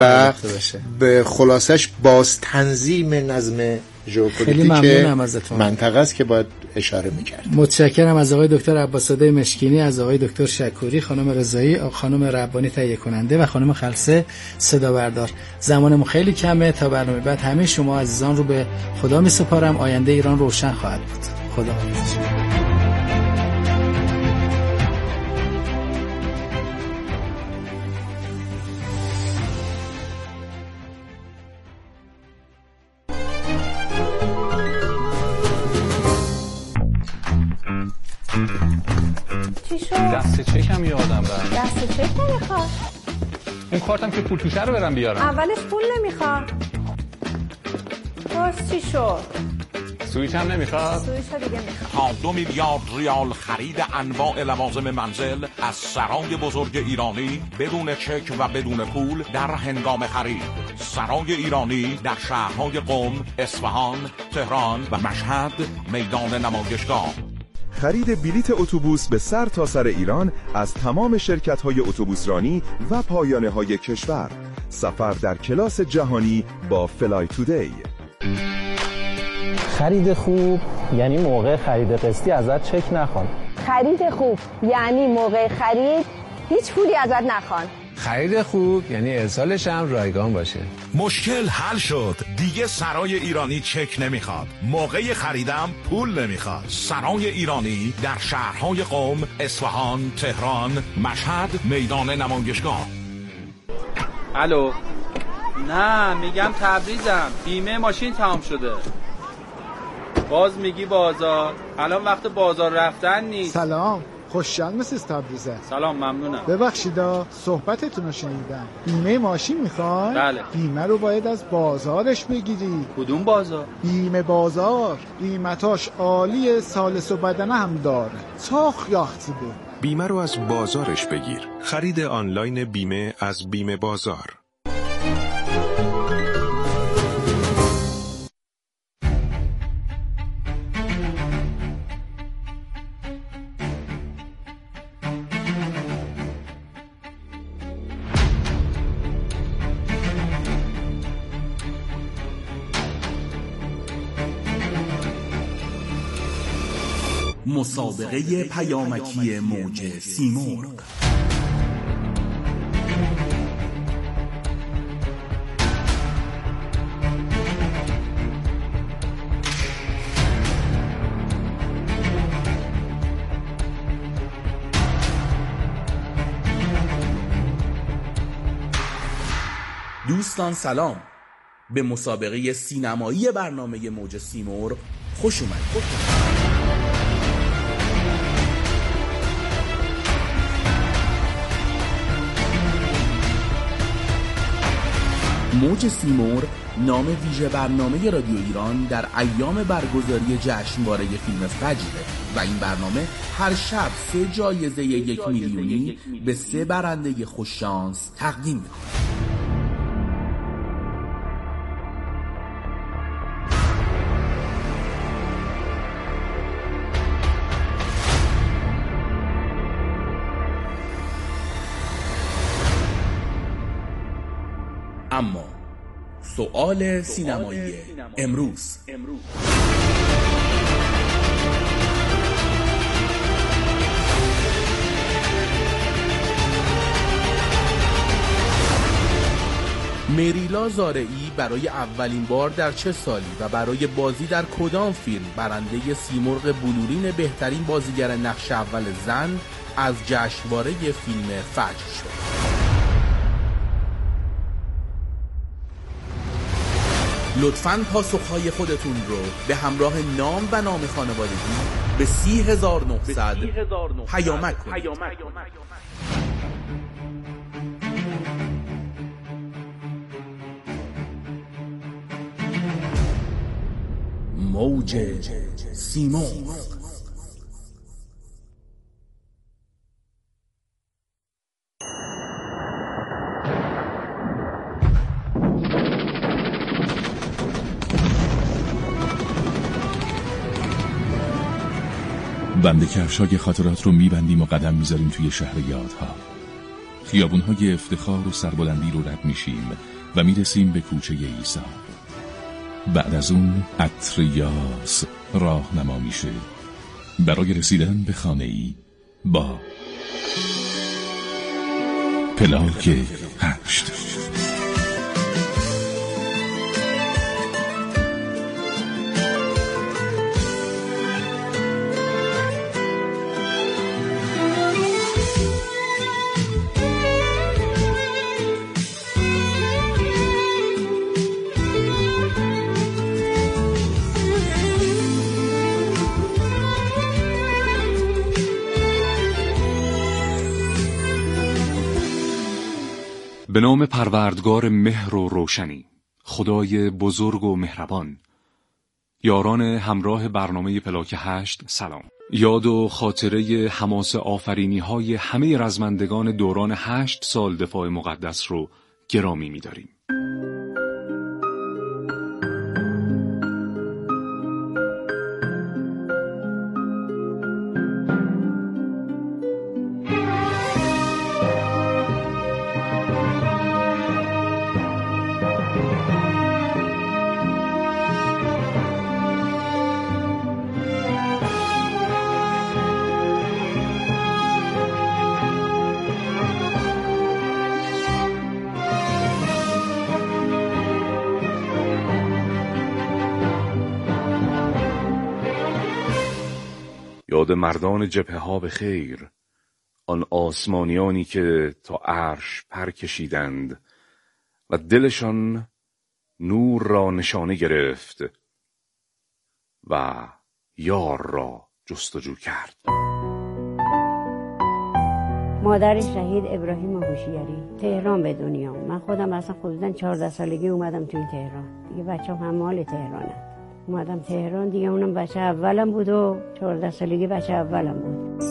و به خلاصش باز تنظیم نظم ژئوپلیتیک منطقه است که باید اشاره می‌کرد. متشکرم از آقای دکتر عباس‌زاده مشکینی، از آقای دکتر شکوری، خانم رضایی، خانم ربانی تهیه کننده و خانم خلسه صدا بردار. زمانمون خیلی کمه، تا برنامه بعد همه شما عزیزان رو به خدا می‌سپارم. آینده ایران روشن خواهد بود. خدا حافظ. چی شد؟ دست چکم یادم رفت. دست چک نمیخواد. اون کارتم که پول توشه رو برم بیارم. اولش پول نمیخواد. باز چی شد؟ سویچ هم نمیخواد. سویچ ها دیگه میخواد. تا 2 میلیارد ریال خرید انواع لوازم منزل از سرای بزرگ ایرانی بدون چک و بدون پول در هنگام خرید. سرای ایرانی در شهرهای قم، اصفهان، تهران و مشهد میدان نمایشگاه. خرید بلیت اتوبوس به سر تا سر ایران از تمام شرکت‌های اتوبوسرانی و پایانه‌های کشور. سفر در کلاس جهانی با فلای تودی. خرید خوب یعنی موقع خرید قسطی ازت چک نخوان. خرید خوب یعنی موقع خرید هیچ پولی ازت نخوان. خرید خوب یعنی ارسالش هم رایگان باشه. مشکل حل شد. دیگه سرای ایرانی چک نمیخواد. موقع خریدم پول نمیخواد. سرای ایرانی در شهرهای قم، اصفهان، تهران، مشهد میدان نمایشگاه. الو. نه میگم تبریزم. بیمه ماشین تمام شده. باز میگی بازار. الان وقت بازار رفتن نیست. سلام، خوشحال مسیس تبریزه. سلام، ممنونم. ببخشیدا صحبتتون رو شنیدم. بیمه ماشین میخوای؟ بله. بیمه رو باید از بازارش بگیری. کدوم بازار؟ بیمه بازار. قیمتاش عالیه، سالس و بدنه هم داره. چاخ یاختی بود. بیمه رو از بازارش بگیر. خرید آنلاین بیمه از بیمه بازار. مسابقه پیامکی موج سیمرغ. دوستان سلام، به مسابقه سینمایی برنامه موج سیمرغ خوش اومدید. موج سیمرغ نام ویژه برنامه رادیو ایران در ایام برگزاری جشنواره فیلم فجره و این برنامه هر شب 3 جایزه 1 میلیونی به 3 برنده خوششانس تقدیم می‌کند. اما سؤال سینمایی امروز. مریلا زارعی برای اولین بار در چه سالی و برای بازی در کدام فیلم برنده سیمرغ بلورین بهترین بازیگر نقش اول زن از جشنواره فیلم فجر شد؟ لطفاً پاسخهای خودتون رو به همراه نام و نام خانوادگی به 30900 پیامک کنید. موج سیمرغ. بند کفشای خاطرات رو میبندیم و قدم میذاریم توی شهر یادها. خیابون‌های افتخار و سربلندی رو رد میشیم و میرسیم به کوچه عیسی. بعد از اون عطر یاس راهنما میشه برای رسیدن به خانه‌ای با پلاک 8. به نام پروردگار مهر و روشنی، خدای بزرگ و مهربان. یاران همراه برنامه پلاک 8 سلام. یاد و خاطره حماسه آفرینی های همه رزمندگان دوران 8 سال دفاع مقدس رو گرامی می‌داریم. یاد مردان جبهه ها به خیر، آن آسمانیانی که تا عرش پر کشیدند و دلشان نور را نشانه گرفت و یار را جستجو کرد. مادر شهید ابراهیم هوشیاری تهران به دنیا. من خودم اصلا خودم 14 سالگی اومدم تو این تهران. دیگه بچه‌م همال تهرانه. اومدم تهران دیگه، اونم بچه اولم بود و 14 سالگی بچه اولم بود.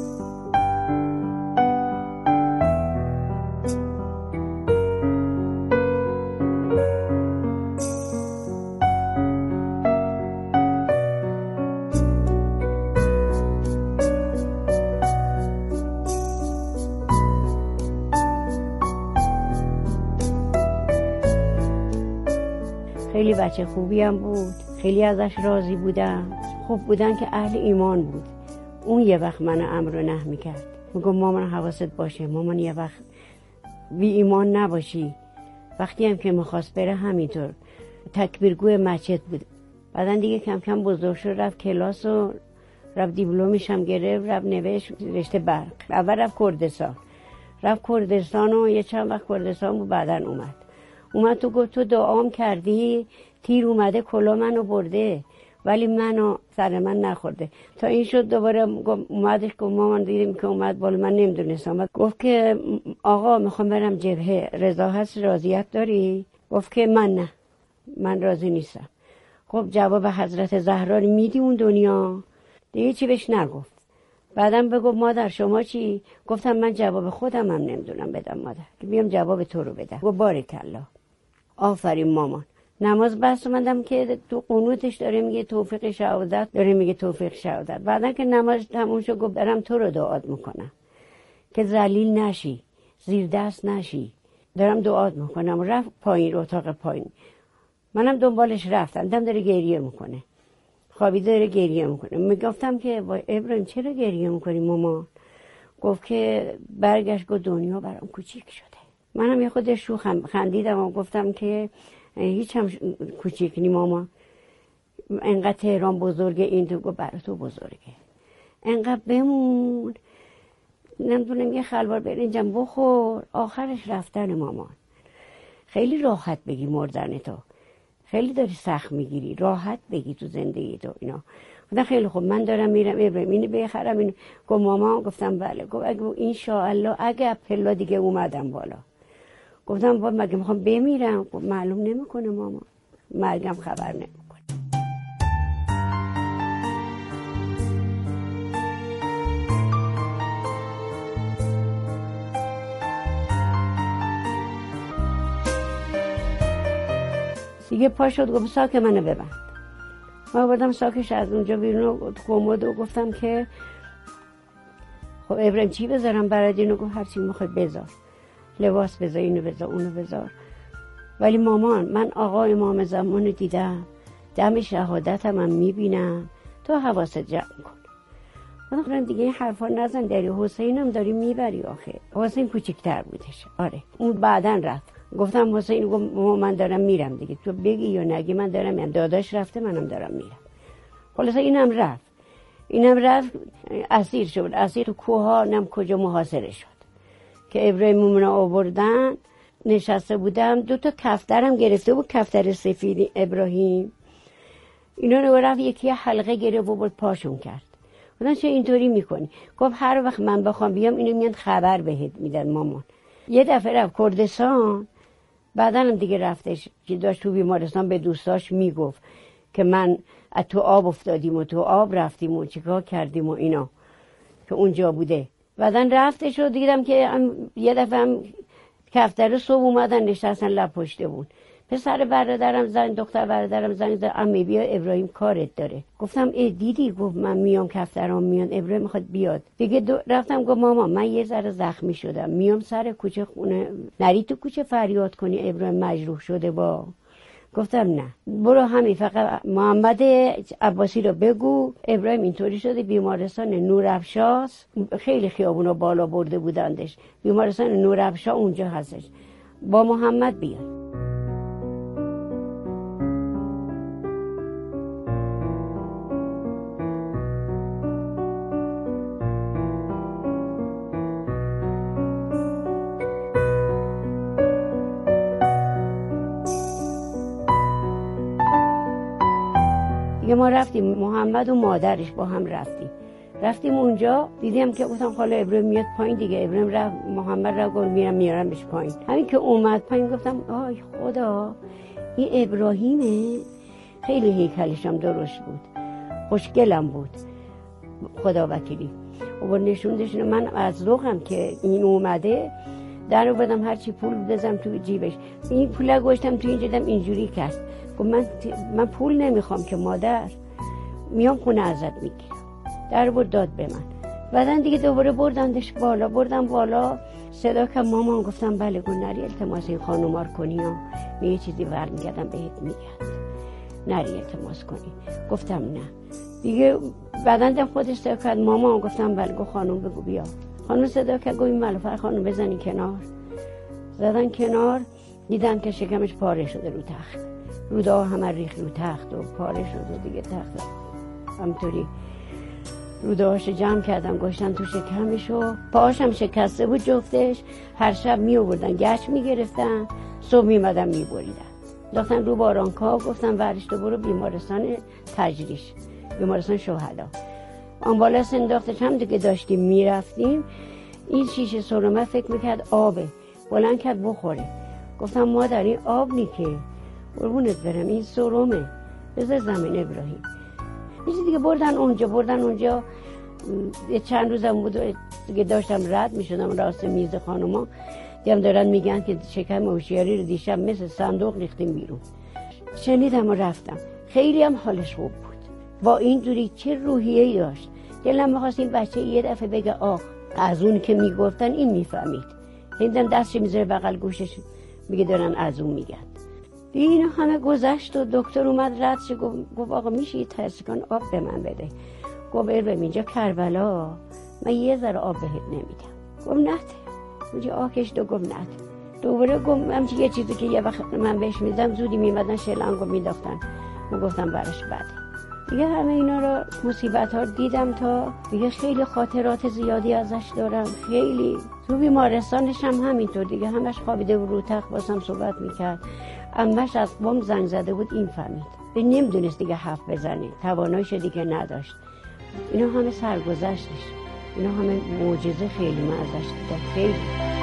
خیلی بچه خوبی هم بود، خیلی ازش راضی بودم. خوب بودن که اهل ایمان بود. اون یه وقت من امر و نهی میکرد، میگم مامان حواست باشه، مامان یه وقت بی ایمان نباشی. وقتی هم که میخواست بره همینطور تکبیرگوی مسجد بود. بعدن دیگه کم کم بزرگ شد، رفت کلاس و رفت دیپلمش هم گرفت، رفت نوشت رشته برق. اول رفت کردستان و یه چند وقت کردستان بود. بعدن اومد تو گفت تو دعام کردی، تیر اومده کلا منو برده ولی منو سر من نخورده. تا این شد دوباره اومدش که مامان دیدیم که اومد بالا، من نمیدونستم. گفت که آقا میخوام برم جبهه، رضا هست، راضیت داری؟ گفت که من راضی نیستم. خب جواب حضرت زهرا میدی اون دنیا؟ دیگه چی بهش نگفت. بعدم بگو مادر شما چی؟ گفتم من جواب خودم هم نمیدونم بدم مادر، که بیام جواب تو رو بدم. گفت بارکالله، آفرین مامان. نماز بس اومدم که تو قنوتش داره میگه توفیق شهادت. بعدن که نماز تموم شد گفت دارم تو رو دعات میکنم که ذلیل نشی، زیر دست نشی، دارم دعات میکنم. رفت پایین، اتاق پایین. منم دنبالش رفتم، داره گریه میکنه، خوابیده داره گریه میکنه. میگفتم که ابراهیم چرا گریه میکنی مامان؟ گفت که برگشت گفت دنیا برام کوچیک شده. منم یه خود شوخ خندیدم و گفتم که هیچ هم کوچیک نی ماما، انقدر تهران بزرگه، این تو گفت برای تو بزرگه، انقدر بمون، نمیدونم یه خلوار برنجم بخور. آخرش رفتن مامان. خیلی راحت بگی مردن تو، خیلی داری سخت میگیری، راحت بگی تو زندگی تو اینا. گفتم خیلی خوب من دارم میرم ابراهیم اینو بخرم. اینو گفت مامان. گفتم بله. گفت اگه ان شاء الله اگه پلا دیگه اومدم بالا. گفتم با مگه میخوام بمیرم؟ گفت معلوم نمیکنه مامان، مرگم خبر نمیکنه. دیگه پا شد گفت ساک منو ببند. ما بردم ساکش از اونجا بیرون کمد و گفتم که خب ابراهیم چی بذارم برات؟ اینو گفت هر چی میخواد بذار. لباس بذار، اینو بذار، اونو بذار. ولی مامان من آقا امام زمان رو دیدم، دم شهادتم هم میبینم، تو حواست جمع کن. من خودم دیگه این حرفا نزن، داری حسینم داری میبری آخه. حسین کوچکتر بودش. آره اون بعدن رفت. گفتم حسین من دارم میرم دیگه، تو بگی یا نگی من دارم میرم. داداش رفته منم دارم میرم. خلاصه اینم رفت اسیر شد. اسیر تو کوها نم کجا محاصره شد که ابراهیممون آوردن. نشسته بودم، 2 تا کفترم گرفته بود، کفتر سفید ابراهیم. اینا رو رفت یکی حلقه گرفت و بود پاشون کرد. گفتن چه اینطوری میکنی؟ گفت هر وقت من بخوام بیام اینو میان خبر بهت میدن مامان. یه دفعه رفت کردستان، بعدن دیگه رفتش که داشت تو بیمارستان به دوستاش میگفت که من از تو آب افتادیم و تو آب رفتیم و چیکار کردیم و اینا که اونجا بوده. بعدن رفتش و دیدم که یه دفعه هم کفتر صبح اومدن نشستن لب پشته بود. پسر برادرم زنگ، دختر برادرم زنگ زد عمه بیا ابراهیم کارت داره. گفتم ای دیدی؟ گفت من میام، کفترام میان، ابراهیم میخواد بیاد دیگه. رفتم گفت ماما من یه ذره زخمی شدم، میام سر کوچه خونه، نری تو کوچه فریاد کنی ابراهیم مجروح شده با. گفتم نه برو همین، فقط محمد عباسی رو بگو ابراهیم اینطوری شده. بیمارستان نورافشاست، خیلی خیابونا بالا برده بودندش، بیمارستان نورافشا اونجا هستش، با محمد بیاد. ما رفتیم، محمد و مادرش با هم رفتیم اونجا. دیدیم که گفتم خاله ابراهیم میاد پایین دیگه. ابراهیم رفت، محمد رفت گفت میارمش پایین. همین که اومد پایین گفتم آی خدا این ابراهیمه. خیلی هیکلش هم درشت بود، خوشگلم بود، خدا وکیلی. و نشوندش. من از ذوقم که این اومده در آوردم، هرچی پول بزنم تو جیبش. این پول گوشتم تو اینجا دم اینجوری کرد. گفت من پول نمیخوام که مادر، میام خونه ازت میگیرم. در برد داد به من. بعدن دیگه دوباره بردندش بالا، بردم بالا، صدا که مامان. گفتم بله. گفت نری التماس این خانومار کنی ها، یه چیزی برمیگردم بهت میگم، نری التماس کنی. گفتم نه دیگه. بعدن خودش صدا کرد مامان. گفتم بله. گفت خانوم بگو بیا. خانوم صدا کرد گفت این ملافر خانوم بزنی کنار. زدن کنار، دیدم که شکمش پاره شده رو تخت، روده ها همه ریخت رو تخت و پاره شد و دیگه تخت همطوری روده هاش جمع کردم گوشتن تو شکمش و پاهاش هم شکسته بود جفتش. هر شب می آوردن گچ می گرفتن، صبح می مدن می بریدن، داختن رو بارانکا. گفتم ورشته برو بیمارستان تجریش، بیمارستان شهدا. آمبولانس انداختش. هم دیگه داشتیم می رفتیم، این شیشه سرمه فکر میکرد آبه، بلند کرد بخوره. گفتم مادر این آب نی که، قربونت برم این سرمه، بذار زمین ابراهیم. یه دیگه بردن اونجا. یه چند روزم بود دیگه داشتم رد میشدم راست میز خانوما، دیدم دارن میگن که شکم هوشیاری رو دیشب مثل صندوق ریختیم بیرون. شنیدم و رفتم. خیلی هم حالش خوب بود، با اینجوری چه روحیه‌ای داشت. دلم می‌خواست این بچه یه دفعه بگه آخ. از اون که میگفتن این میفهمید. دیدم دستش میذاره بغل گوشش، میگه دارن از اون میگن. اینا همه گذشت و دکتر اومد ردش. گفت آقا میشه یه ترسیکان آب به من بده. گفت بریم اینجا کربلا، من یه ذره آب بهت نمیدم. گفت نه اونجا آکش دو. گفت نه. دوباره گفت همچی یه چیزی که یه وقت من بهش میدم زودی میمدن شلنگو میداختن. من گفتم برش بده. دیگه همه اینا رو مصیبت ها دیدم تا دیگه خیلی خاطرات زیادی ازش دارم. خیلی تو بیمارستانش هم همینطور دیگه، همش خوابیده و رو تخت باسم صحبت میکرد. عمه‌ش از بام زنگ زده بود، این فهمید. به نمیدونست دیگه حرف بزنه، تواناییش دیگه نداشت. اینا همه سرگذشتش، اینا همه معجزه. خیلی من ازش دیدم. خیلی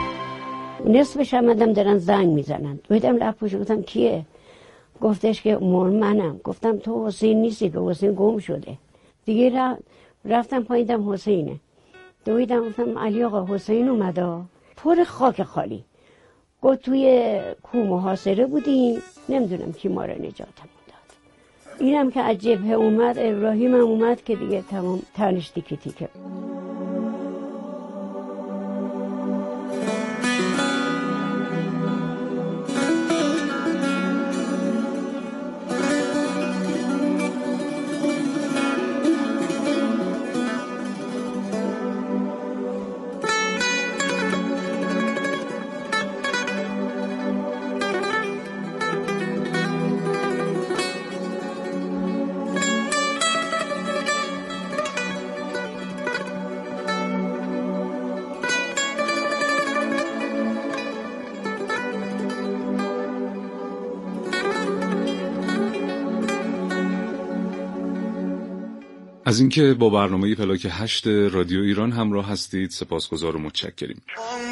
نصفش هم دارن زنگ میزنن. دویدم لپوش، گفتم کیه؟ گفتش که منم. گفتم تو حسین نیستی که، حسین گم شده. دیگه رفتم پاییدم حسینه. دویدم گفتم علی آقا حسین اومده، پر خاک خالی. گفت توی کو محاصره بودیم، نمیدونم کی ما رو نجاتمون داد. اینم که از جبهه اومد، ابراهیم هم اومد که دیگه تمام تنش تیکه تیکه. از اینکه با برنامه پلاک 8 رادیو ایران همراه هستید سپاسگزار و متشکریم.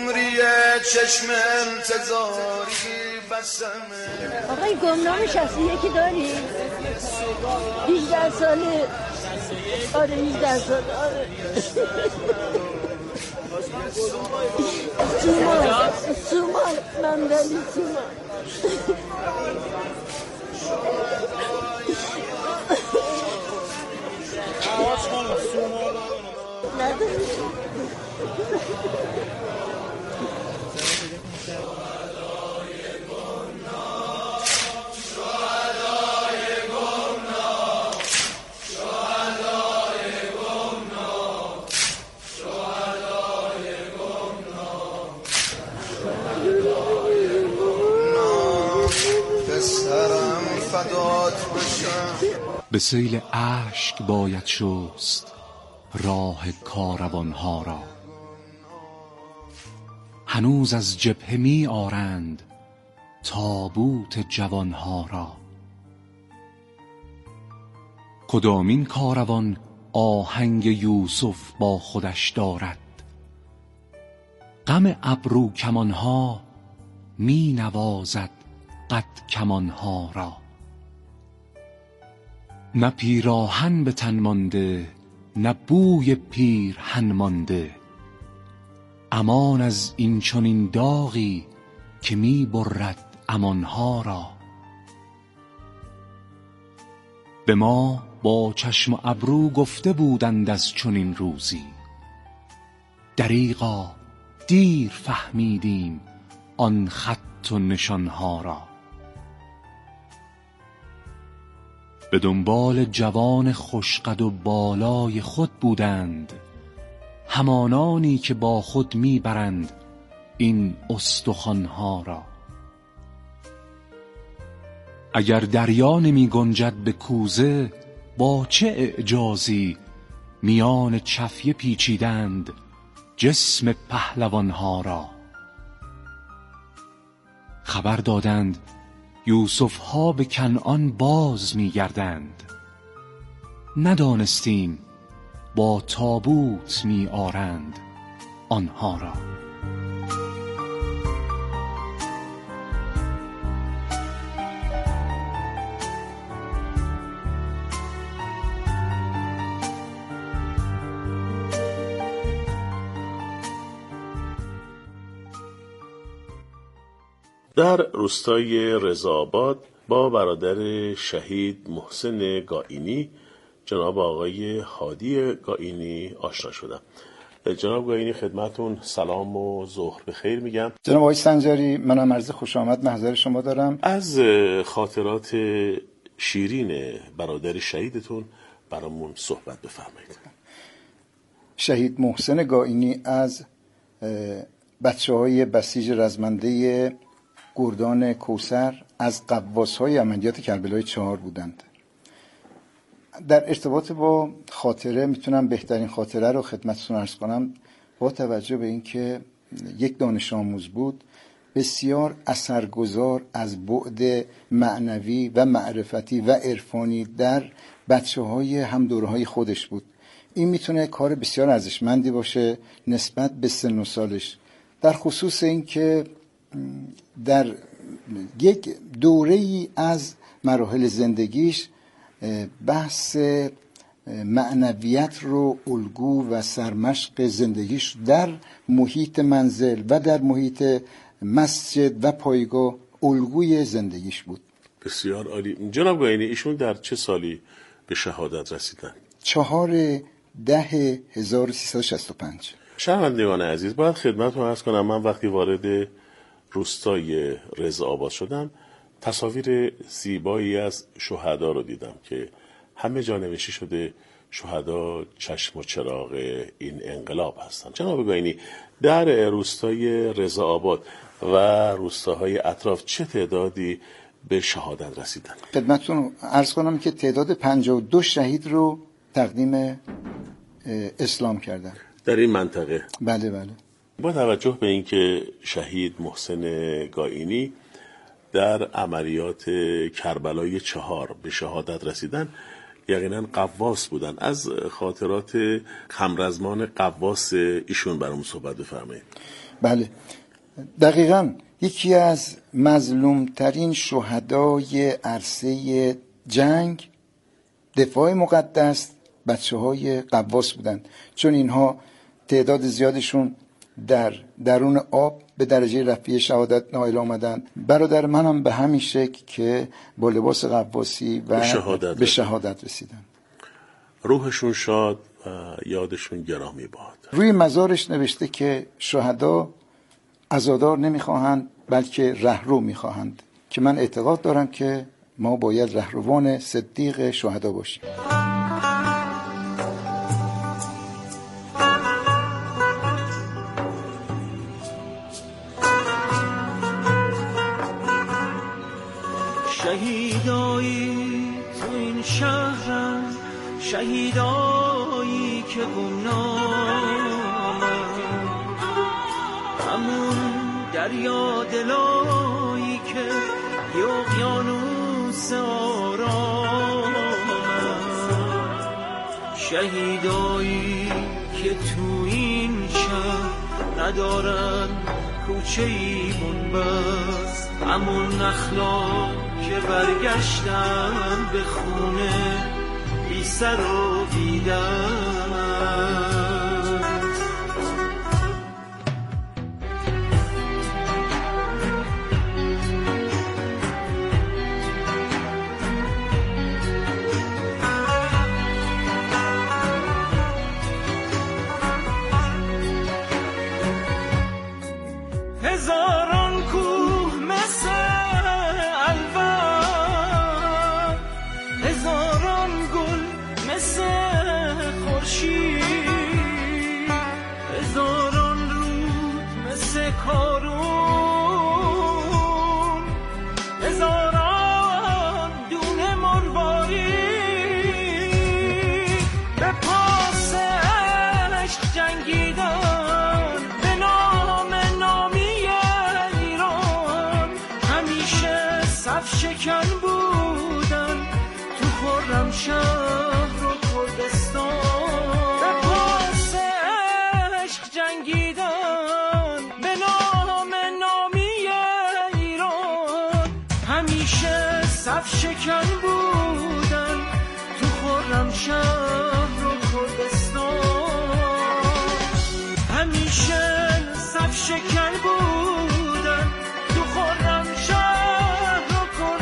آقای گمنام 61 داری؟ 18 ساله. آره 18 ساله. آره. سومال ممدنی سومال. به سیل اشک باید شست راه کاروانها را، هنوز از جبهه می آرند تابوت جوانها را. کدامین کاروان آهنگ یوسف با خودش دارد، غم ابرو کمانها می نوازد قد کمانها را. نه پیراهن به تن مانده نه بوی پیرهن مانده، امان از این چنین داغی که می برد امانها را. به ما با چشم و ابرو گفته بودند از چنین روزی، دریغا دیر فهمیدیم آن خط و نشانها را. به دنبال جوان خوشقد و بالای خود بودند همانانی که با خود میبرند این استخوانها را. اگر دریا نمی گنجد به کوزه، با چه اعجازی میان چفیه پیچیدند جسم پهلوانها را. خبر دادند یوسف ها به کنعان باز میگردند، ندانستیم با تابوت می آرند آنها را. در روستای رضاآباد با برادر شهید محسن گائینی جناب آقای هادی گائینی آشنا شدم. جناب گائینی خدمتون سلام و ظهر بخیر میگم. جناب آقای سنجاری، منم عرض خوش آمد محضر شما دارم. از خاطرات شیرین برادر شهیدتون برامون صحبت بفرمایید. شهید محسن گائینی از بچه‌های بسیج رزمنده گردان کوثر از قواس‌های عملیات کربلای 4 بودند. در ارتباط با خاطره میتونم بهترین خاطره رو خدمتتون عرض کنم. با توجه به اینکه یک دانش آموز بود، بسیار اثرگذار از بعد معنوی و معرفتی و عرفانی در بچه‌های هم دوره‌های خودش بود. این میتونه کار بسیار ارزشمندی باشه نسبت به سن و سالش، در خصوص اینکه در یک دوره‌ای از مراحل زندگیش بحث معنویت رو الگو و سرمشق زندگیش در محیط منزل و در محیط مسجد و پایگاه الگوی زندگیش بود. بسیار عالی. جناب گائینی ایشون در چه سالی به شهادت رسیدن؟ 4/10/1365. شنوندگان عزیز، باید خدمتتون عرض کنم من وقتی وارد روستای رضاآباد شدم تصاویر زیبایی از شهدا رو دیدم که همه جا نوشته شده شهدا چشم و چراغ این انقلاب هستند. جناب گائینی، در روستای رضاآباد و روستاهای اطراف چه تعدادی به شهادت رسیدن؟ خدمتتون عرض کنم که تعداد 52 شهید رو تقدیم اسلام کردن در این منطقه. بله بله. با توجه به اینکه شهید محسن گائینی در عملیات کربلای 4 به شهادت رسیدن، یقینا قواس بودن. از خاطرات همرزمان قواس ایشون برام صحبت بفرمایید. بله دقیقاً یکی از مظلومترین شهدای عرصه جنگ دفاع مقدس بچه‌های قواس بودن، چون اینها تعداد زیادشون در درون آب به درجه رفیع شهادت نائل آمدن. برادر منم به همین شکل که با لباس قواسی و به شهادت رسیدن. روحشون شاد و یادشون گرامی باد. روی مزارش نوشته که شهدا عزادار نمیخواهند بلکه رهرو میخواهند، که من اعتقاد دارم که ما باید رهروان صدیق شهدا باشیم. شهیدایی تو این شهرم، شهیدایی که گمنامم، همون دریا دلایی که یه اقیانوس آرامم، شهیدایی که تو این شهر ندارن کوچه‌ای بنبست، همون اخلاق که برگشتن به خونه بی سر و بی دست. هزاران کوه مثل الوان، هزاران گل مثل خورشید، هزاران رود مثل کارون، هزاران دونه مروارید به پاس عشق جنگیدن، به نام نامی ایران همیشه صف شکن بودن تو خرمشهر و کردستان، به پاس عشق جنگیدن، به نام نامی ایران همیشه صف شکن بودن تو خرمشهر و کردستان، همیشه صف شکن بودن تو خرمشهر و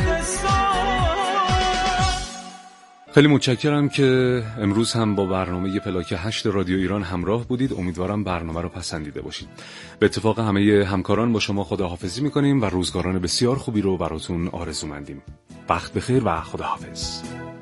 کردستان. خیلی متشکرم که امروز هم با برنامه پلاک 8 رادیو ایران همراه بودید. امیدوارم برنامه رو پسندیده باشید. به اتفاق همه همکاران با شما خداحافظی میکنیم و روزگاران بسیار خوبی رو براتون آرزومندیم. وقت بخیر و خداحافظ.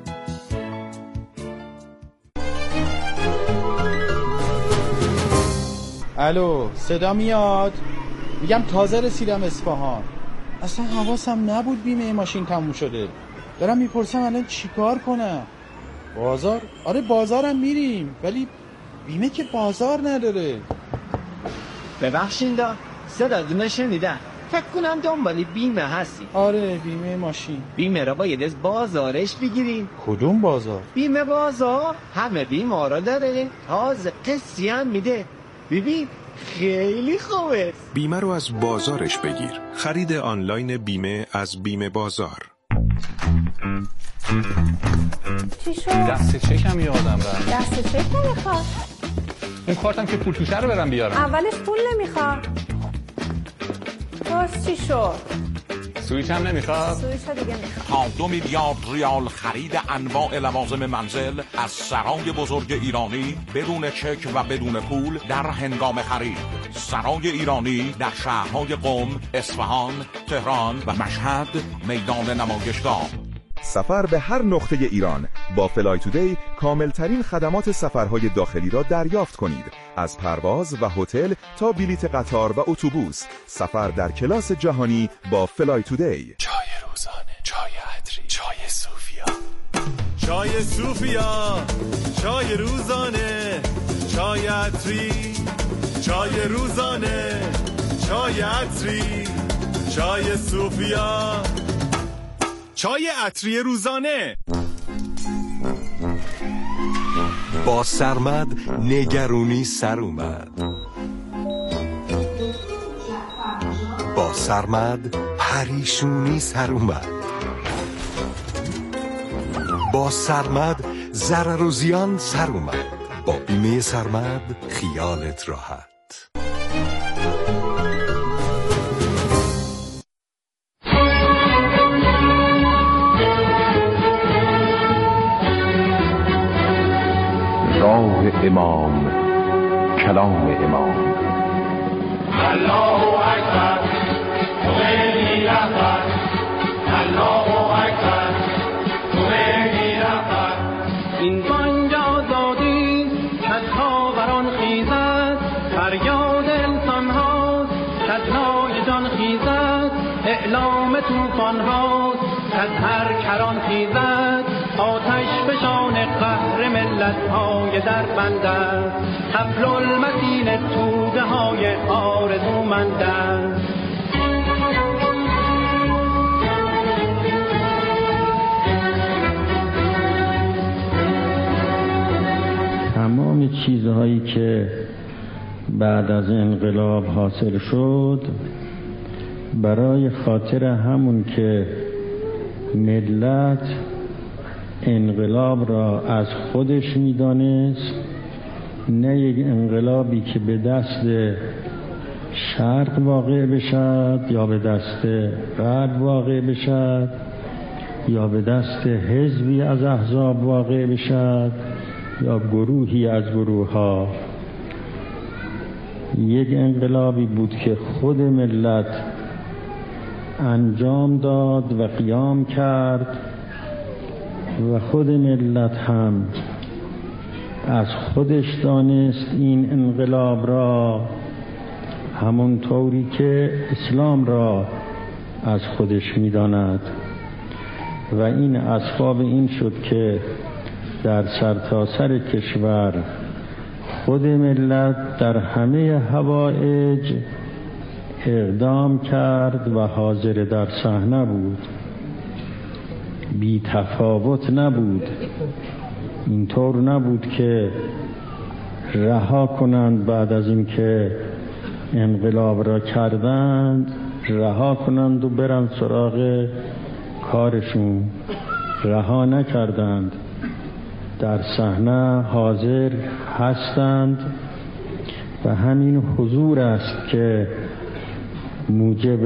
الو صدا میاد؟ میگم تازه رسیدم اصفهان، اصلا حواسم نبود بیمه ماشین تموم شده. دارم میپرسم الان چیکار کنم. بازار؟ آره بازارم میریم، ولی بیمه که بازار نداره. ببخشید صداتون شنیدم، فکر کنم دنبال بیمه هستی. آره بیمه ماشین. بیمه را باید از بازارش بگیریم. کدوم بازار؟ بیمه بازار همه بیمه را داره، تازه قسطی هم میده. ببین خیلی خوبه. بیمه رو از بازارش بگیر. خرید آنلاین بیمه از بیمه بازار. چی شد؟ دست چکم یادم رفت. دست چک نمیخواد. اون کارتم که پول توشه رو برم بیارم. اولش پول نمیخواد. باز چی شد؟ سویچ هم نمیخواد. سویچ دیگه میخواد. تا 2 میلیارد ریال خرید انواع لوازم منزل از سرای بزرگ ایرانی بدون چک و بدون پول در هنگام خرید. سرای ایرانی در شهرهای قم، اصفهان، تهران و مشهد میدان نمایشگاه. سفر به هر نقطه ایران با فلای تودی کاملترین خدمات سفرهای داخلی را دریافت کنید. از پرواز و هتل تا بلیت قطار و اتوبوس، سفر در کلاس جهانی با فلای تودی. چای روزانه، چای عطری، چای صوفیا، چای صوفیا، چای روزانه، چای عطری، چای روزانه، چای عطری، چای صوفیا، چای عطری روزانه. با سرمد نگرونی سر اومد. با سرمد پریشونی سر اومد. با سرمد ضرر و زیان سر اومد. با بیمه سرمد خیالت راحت. راه امام، کلام امام. الله اکبر، خمینی رهبر. الله اکبر، خمینی رهبر. این بانگ آزادی کز خاوران خیزد، فریاد انسان هاست کز نای جان خیزد، اعلام طوفان هاست کز هر کران خیزد. آتش فشان قهر ملت های در بند است، حبل المتین توده های آرزومند است. تمام چیزهایی که بعد از انقلاب حاصل شد برای خاطر همون که ملت انقلاب را از خودش می‌دانست، نه یک انقلابی که به دست شرق واقع بشد یا به دست غرب واقع بشد یا به دست حزبی از احزاب واقع بشد یا گروهی از گروه‌ها. یک انقلابی بود که خود ملت انجام داد و قیام کرد و خود ملت هم از خودش دانست این انقلاب را، همون طوری که اسلام را از خودش می‌داند. و این اسباب این شد که در سرتاسر کشور خود ملت در همه حوائج اقدام کرد و حاضر در صحنه بود، بی تفاوت نبود. اینطور نبود که رها کنند بعد از اینکه انقلاب را کردند رها کنند و برند سراغ کارشون. رها نکردند، در صحنه حاضر هستند و همین حضور است که موجب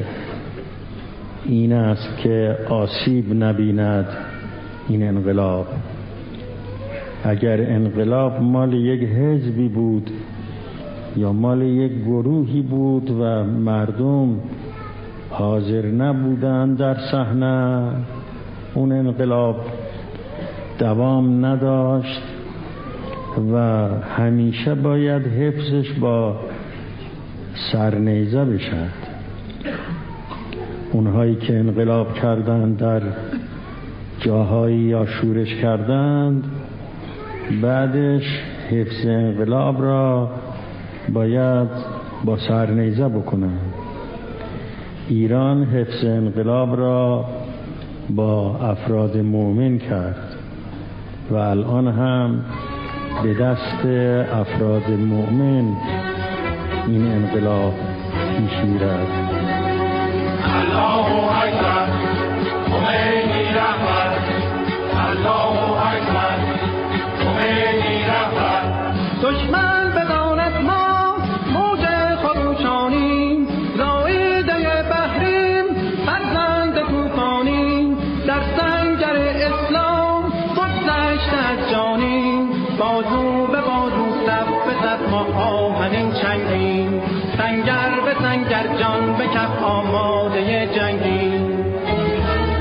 این است که آسیب نبیند این انقلاب. اگر انقلاب مال یک حزبی بود یا مال یک گروهی بود و مردم حاضر نبودند در صحنه، اون انقلاب دوام نداشت و همیشه باید حفظش با سرنیزه بشد. اونهایی که انقلاب کردند در جاهایی یا شورش کردند، بعدش حفظ انقلاب را باید با سرنیزه بکنند. ایران حفظ انقلاب را با افراد مؤمن کرد و الان هم به دست افراد مؤمن این انقلاب پیش می‌رود. الله اکبر، خمینی رهبر. الله اکبر، خمینی رهبر. دشمن بداند ما موج خروشانیم، رایده بحریم، فرزند طوفانیم، در سنگر اسلام گذشته از جانیم، بازو به بازو صف به صف ما آهنین چنگیم، سنگر به سنگر جان به کف آماده جنگ.